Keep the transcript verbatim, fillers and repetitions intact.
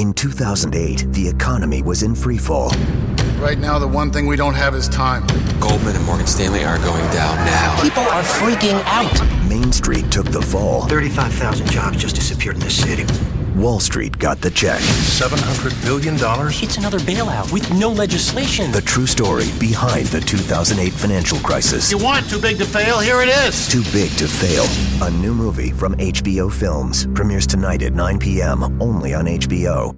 In two thousand eight, the economy was in free fall. Right now, the one thing we don't have is time. Goldman and Morgan Stanley are going down now. People are freaking out. Main Street took the fall. thirty-five thousand jobs just disappeared in this city. Wall Street got the check. seven hundred billion dollars? It's another bailout with no legislation. The true story behind the two thousand eight financial crisis. You want Too Big to Fail? Here it is. Too Big to Fail. A new movie from H B O Films. Premieres tonight at nine p.m. only on H B O.